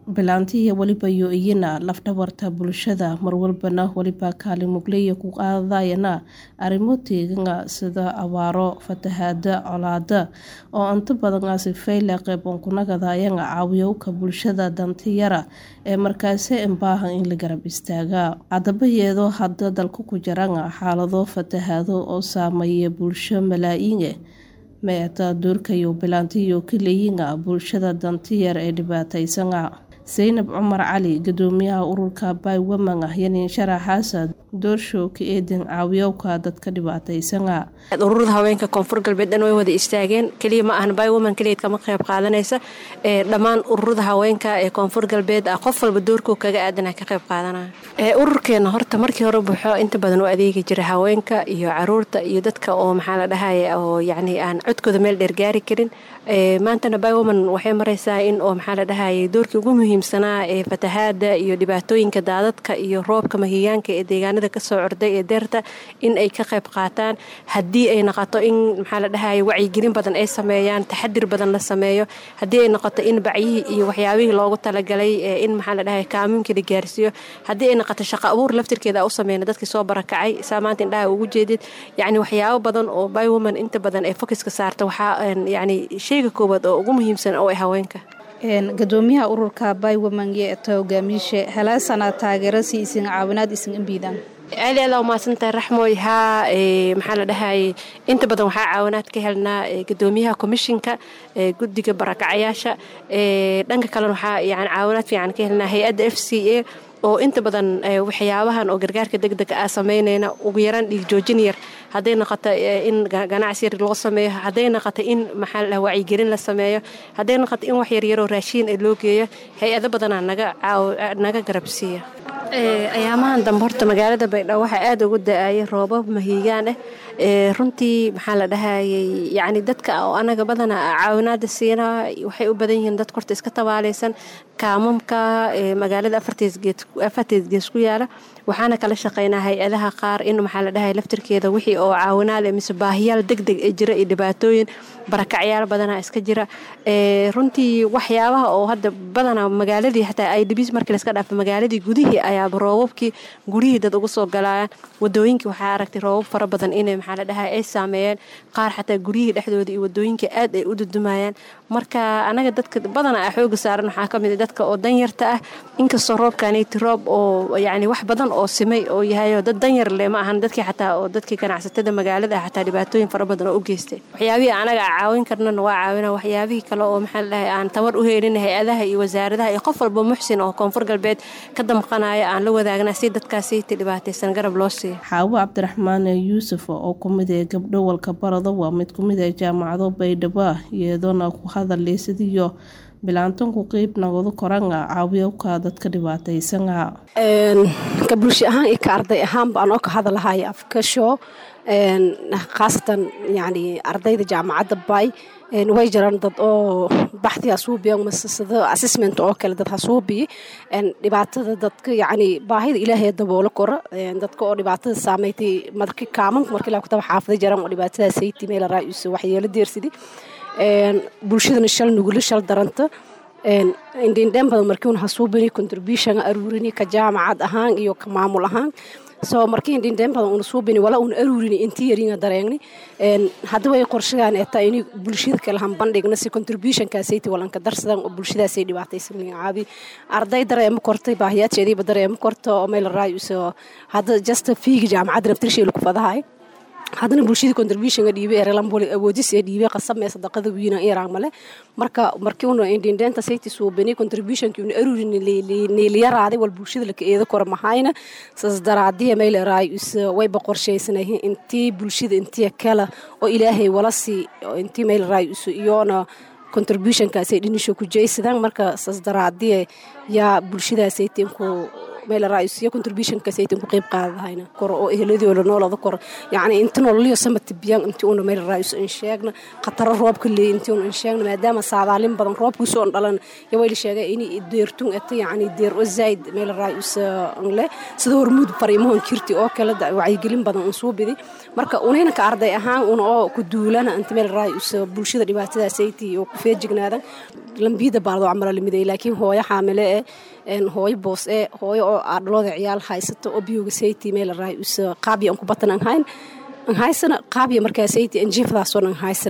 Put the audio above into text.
bilaantiya waliba iyo iyana lafdhabarta bulshada marwalbana waliba kaalin muglaya ku qaadayana arrimo teegana sida abaaro fatahaada colaada oo inta badan asifayla qeyban kunagadaayana caawiyowka bulshada dantiyara ee markaasi baahan in la garab istaaga adabayeedo hadda dalku ku jiraan xaalado fatahaado oo saameeya bulsho malaayiin meeta doorkayo bilaantiyo kaleeyina bulshada dantiyar ee dhibaataysan Zainab Umar Ali gudoomiyaha ururka Bay Women yanin sharaxaasa doorshooka eedan caawiyowka dadka dhibaataysan ururada haweenka koonfur galbeed way wada istaageen kaliya ma ahan Bay Women kaliya kama qayb qaadanaysa dhamaan ururada haweenka ee koonfur galbeed qof walba doorkoo kaga aadan ka qayb qaadanaya ururkeena horta markii hore buuxo inta badan oo adeegi jiray haweenka iyo caruurta iyo dadka oo maxaa la dhahayaa oo yaani aan codkooda meel dheer gaari karin maantana Bay Women waxay maraysaa in oo maxaa la dhahayaa doorkii ugu muhiimsanaa ee fatahaada iyo dhibaatooyinka daadadka iyo roobka mahiyaanka ee deegaanada ka soo orday ee deerta in ay ka qayb qaataan hadii ay noqoto in maxaa la dhahayaa wacyigelin badan ay sameeyaan taxadir badan la sameeyo hadii ay noqoto in bacyihi iyo waxyaabihii loogu talagalay in maxaa la dhahayaa kaaminka la gaarsiyo hadii ay noqoto shaqo abuur laftirkeeda u sameeyna dadkii soo barakacay saamaanta indhaha ugu jeedid yaani waxyaabo badan oo Bay Women inta badan ay focus ka saarta waxa yaani sheyga koobaad oo ugu muhiimsan oo ay haweenka gudoomiyaha ururka Bay Women ee hogaamiye halaasana taageero siisin caawinaad isin imbiidan aad ma santahay raxmooy maxaa la dhahayaa inta badan waxa caawinaad ka helnaa gudoomiyaha commissionka guddiga barakacayaasha dhanka kale waxa yaani caawinaad fiican ka helnaa hay'adda FCA oo inta badan waxyaabahan oo gargaarka degdeg ah sameynayna ugu yaraan dhiig joojin yar haday noqoto in ganacsi yar loo sameeyo haday noqoto in maxaa la wacyigelin la sameeyo haday noqoto in wax yar yar oo raashin loo geeyo hay'ado badan naga garabsiiya ayaamahan dambe horta magaalada Baydhabo waxa aad ugu da'ay roobab mahiigaan runtii maxaa la dhahayaa yaani dadka oo anaga badan caawinaad siina waxay u badan yihiin dad korta iska tabaalaysan kaamamka magaalada afarteed gees ku yaala waxaana kala shaqeynaa hay'adaha qaar in maxaa la dhahayaa laftirkeeda wixii oo caawinaad mise baahiyaal degdeg ah jira iyo dhibaatooyin barakacyaal badan iska jira runtii waxyaabaha oo hadda badan magaaladii xataa ay dibis markii la iska dhaafay magaaladii gudihii ayaa roobabkii gurihii dad ugu soo galayaan wadooyinkii waxa aragtay roobab fara badan inay maxaa la dhahayaa ay saameeyeen qaar xataa gurihii dhexdooda iyo wadooyinka aad ay u dudumayaan marka anaga dadka badan ay xoog saaran waxa kamid dadka oo danyarta ah inkastoo roobkaanay roob oo yaani wax badan oo simay oo yahay dad danyar leh ma ahan dadkii xataa oo dadkii ganacsatada magaalada xataa dhibaatooyin fara badan oo u geystay waxyaabihii anaga caawin karnana waa caawina waxyaabihii kale oo maxaa la dhahayaa aan tabar u heelin hay'adaha iyo wasaaradaha iyo qof walba muxsin oo koonfur galbeed ka damqanaya aan la wadaagna si dadkaasi dhibaataysan garab loo siiyo Xaawo Cabdiraxmaan Yuusuf oo kumid ah gabdho walka barada waa mid kumid ah jaamacado Baydhabo iyadoo ku hadalay sidii bilaantan ku qeyb nagado koranga caawiyowka dadka dhibaataysan ka bulsho ahaan iyo ka arday ahaan baan oo ka hadalahay afkasho khaasatan yaani ardayda jaamacadda Bay way jiraan dad oo baxthi asuubiyo masasada assessment oo kale dad asuubi dhibaatada dadka yaani baahida Ilaahay daboolo kor dadka oo dhibaatada saameeyay markii kaaman markii la ku tab xaafada jiraan oo dhibaatada saytii meel raayis waxyeelo deersidi bulshadana shal nugul shal daranta indin badan markii uu hasuubini contribution aruurini ka jaamacad ahaan iyo ka maamul ahaan soo markii indin badan uu suubini wala uu aruurini intii yaringa dareegni hadda way qorsheeyaan ee taa inay bulshada kala han bandhigna si contribution ka sayti walan ka darsadan oo bulshadaas ay dhibaataysan caabi arday dareemo kortay baahiyaadkeedii dareemo korto oo meel raayis hadda just fiig jaamacad rabtirshii lagu fadahay hadana bulshada contribution ga dhiibay reelanboli awoodis ee dhiibay qasab sadaqada wiina Iran male markii uu indinta sayti soo bani contribution kii uu aruurin leeliyaraade wal bulshada la eedo kor mahayna sas daraadiye meel raayis way boqorshaysanayeen intii bulshada intii kala oo Ilaahay wala si intii meel raayis iyona contribution ka say dhinisho ku jeeysadaan marka sas daraadiye ya bulshada saytiin ku meel raayis iyo contribution ka saytin ku qayb qaadahayna kor oo eheladii oo noolada kor yani inta nooliyo samad biyan inta uu meel raayis in sheegna khatar roobka leey inta uu in sheegna maadaama saadaalin badan roobku soo dhalan yawayl sheegay in deertun ata yani deer oo zaid meel raayis le sida hormuud fariimoon kirti oo kala wacyi gelin badan oo soo bidi marka unayna ka arday ahaan oo ku duulana inta meel raayis bulshada dhibaatada sayti oo ku feejignaada lambida baardo amal limiday laakiin hooyo xaamile hooyo boos hooyo oo aadlooda ciyaal haysato oo biyoga sayti meel raayis qaabiyan ku batan aan haysana qaabiya markaa sayti anjiifadaas oo aan haysan